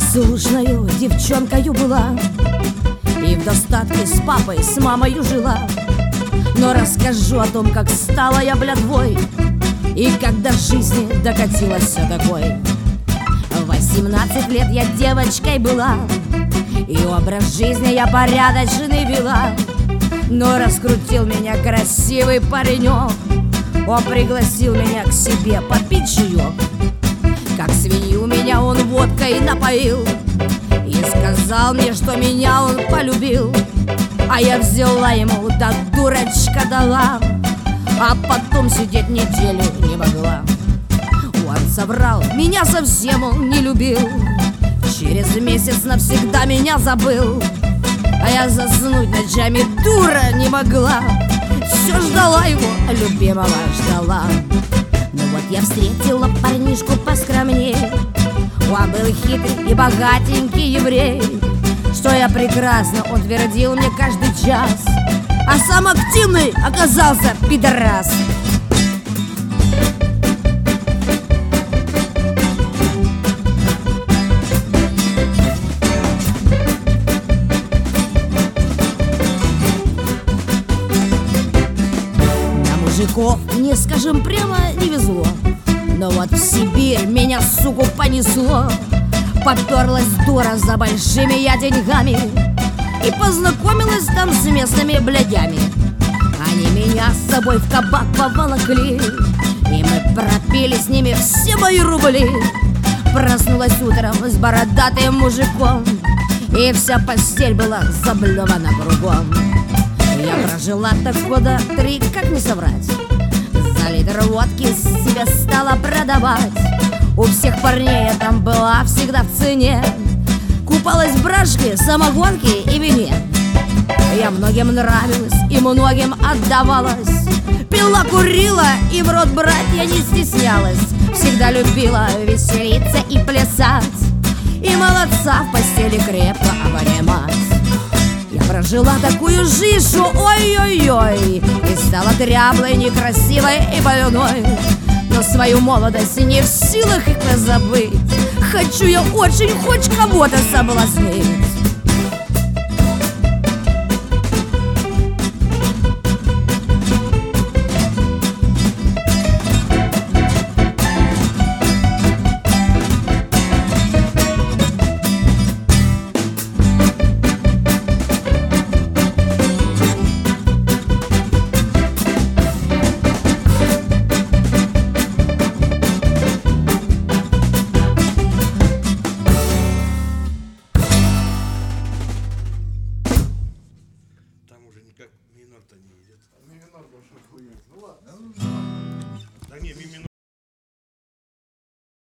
Послушною девчонкою была, и в достатке с папой, с мамою жила. Но расскажу о том, как стала я блядвой, и как до жизни докатилась все такой. 18 лет я девочкой была, и образ жизни я порядочный вела. Но раскрутил меня красивый паренек, он пригласил меня к себе попить чаек. Как свинью меня он водкой напоил и сказал мне, что меня он полюбил. А я взяла ему, да дурочка дала, а потом сидеть неделю не могла. Он соврал, меня совсем он не любил, через месяц навсегда меня забыл. А я заснуть ночами, дура, не могла, все ждала его, любимого ждала. Ну вот я встретила парнишку поскромней, он был хитрый и богатенький еврей. Что я прекрасна, он твердил мне каждый час, а сам активный оказался пидорас. Мужиков, не скажем прямо, не везло, но вот в Сибирь меня, суку, понесло. Поперлась дура за большими я деньгами и познакомилась там с местными блядями. Они меня с собой в кабак поволокли, и мы пропили с ними все мои рубли. Проснулась утром с бородатым мужиком, и вся постель была заблевана кругом. Я прожила так года 3, как не соврать, за литр водки себя стала продавать. У всех парней я там была всегда в цене, купалась в брашке, самогонке и вине. Я многим нравилась и многим отдавалась, пила, курила и в рот брать я не стеснялась. Всегда любила веселиться и плясать, и молодца в постели крепко обнимать. Я прожила такую жизнь, что ой-ой-ой, и стала дряблой, некрасивой и больной. Но свою молодость не в силах их позабыть, хочу я очень хоть кого-то соблазнить. Уже никак минор-то не идет. Минор больше хует. Ну ладно. Да не,